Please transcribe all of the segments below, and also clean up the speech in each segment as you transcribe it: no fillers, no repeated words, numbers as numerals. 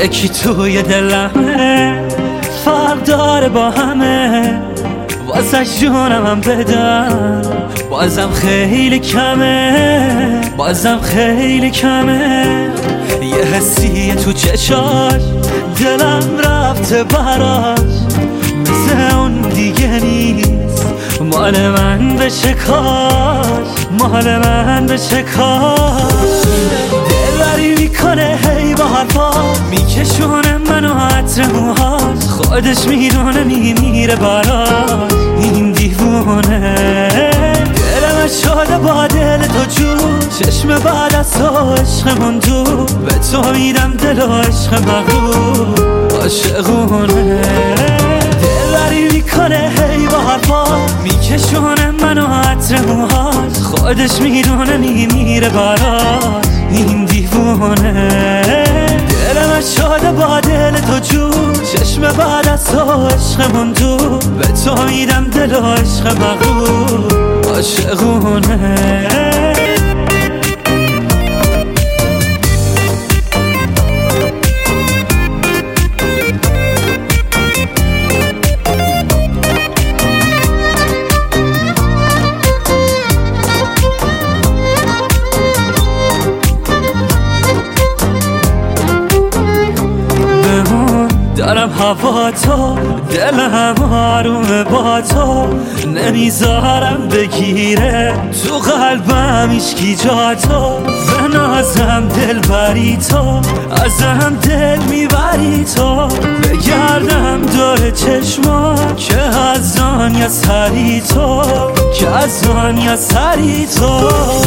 یکی توی دلمه، فرق داره با همه، واسه جونم هم بدم بازم خیلی کمه، بازم خیلی کمه. یه حسیه تو چشاش دلم رفته براش، مثل اون دیگه نیست، مال من بشه کاش، مال من بشه کاش. دلبری میکنه هی با حرفا، میکشونه منو عطر موهاش، خودش میدونه میمیره براش این دیوونه. دلم شده با دل تو جون، چشم بعد از تو عشقمون دور، به تو میدم دل و عشق مغرور عاشقونه. دلبری میکنه هی با حرفا، میکشونه منو عطر موهاش، خودش میدونه میمیره براش این دیوونه. دلم شده با دل تو جون، چشم بعد از تو عشقمون دور، به تو میدم دل و عشق مغرور عاشقونه. دارم هوا تو، دلم آرومه با تو، نمیذارم بگیره تو قلبم هیچکی جا تو. به نازم دل بری تو، ازم دل میبری تو، بگردم دور چشما که از دنیا سری تو، که از دنیا سری تو.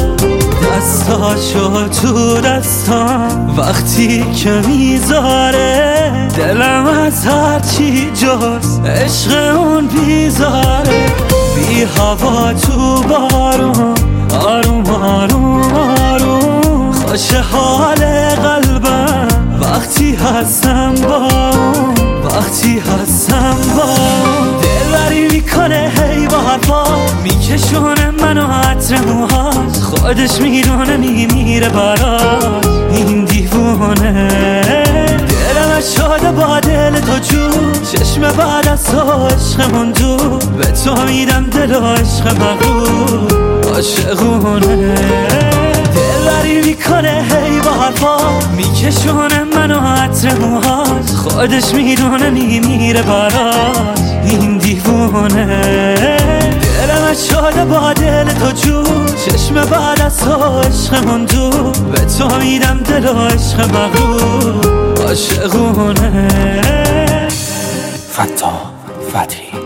دستاشو تو دستام وقتی که میذاره، دلم از هرچی جز عشق اون بیزاره. بی هوا تو بارون، آروم آروم آروم، خوش حال قلبم وقتی هستم با اون، وقتی هستم با اون. دلبری میکنه هی با حرفا، میکشونه منو عطر موهاش، خودش میدونه میمیره براش این دیوونه. دلم شده با دل تو جون، چشم بعد از تو عشقمون دور، به تو میدم دل و عشق مغرور عاشقونه. دلبری میکنه هی با حرفا، میکشونه منو عطر موهاش، خودش میدونه میمیره براش این دیوونه. دلم شده با دل تو جون، چشم بعد از تو عشقمون دور، به تو میدم دل و عشق مغرور عاشقونه. فتاح فتحی